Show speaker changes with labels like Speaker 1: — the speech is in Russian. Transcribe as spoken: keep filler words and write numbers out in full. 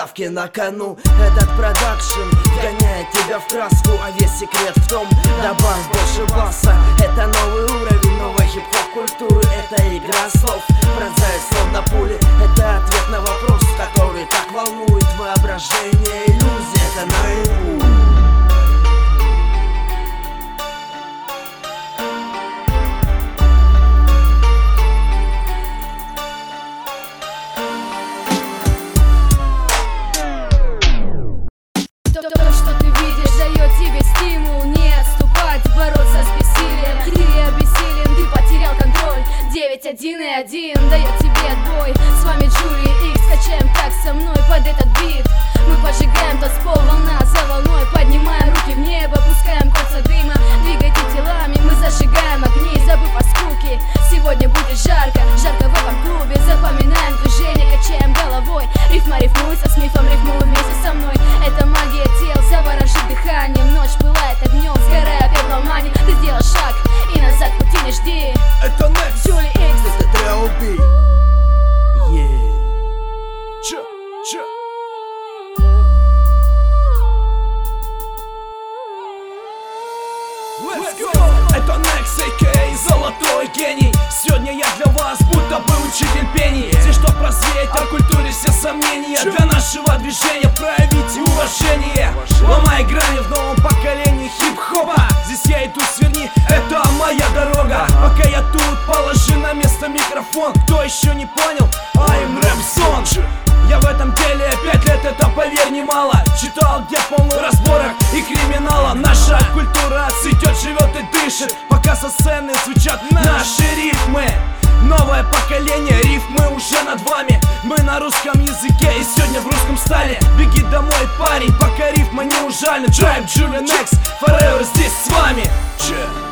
Speaker 1: ставки на кону. Этот продакшн вгоняет тебя в краску, а весь секрет в том, добавь больше баса. Это новый уровень новой хип-хоп культуры. Это игра слов, пронзает словно пули. Это ответ на вопрос, который так волнует воображение. Иллюзия, это наяву.
Speaker 2: То, что ты видишь, дает тебе стимул не отступать, бороться с бессилием. Ты обессилен, ты потерял контроль. девять один и один дает тебе отбой. С вами Джули Икс, качаем так со мной под этот бит. Мы поджигаем танцпол, волна за волной. Поднимаем руки в небо, пускаем кольца дыма. Двигайте телами, мы зажигаем огни, забыв о скуке. Сегодня будет жарко, жарко в этом клубе. Запоминаем движение, качаем головой. Рифма рифмуется с мифом, рифмуй вместе со мной. Это магия тел, заворожит дыханием. Ночь пылает огнем, сгорая в пепломане. Ты сделал шаг и назад пути не жди.
Speaker 1: Это Next,
Speaker 2: Джули Икс,
Speaker 1: это Триоби. Yeah. Чё, чё? Let's go! Это Next, а ка а золотой гений. Сегодня я для вас будто бы учитель пений. Здесь чтоб развеять о культуре все сомнения. Для нашего движения проявите уважение. Ломай грани в новом поколении хип-хопа. Здесь я иду сверни, это моя дорога. Пока я тут, положи на место микрофон. Кто еще не понял? I'm Рэпсон. Я в этом деле пять лет, это поверь немало. Читал, где полный разборок и криминала. Наша культура цветет, живет и дышит, пока со сцены звучат наши рифмы. Новое поколение, рифмы уже над вами. Мы на русском языке и сегодня в русском стиле. Беги домой, парень, пока рифма не ужальна. Tribe, Julian X, Forever здесь с вами. Че?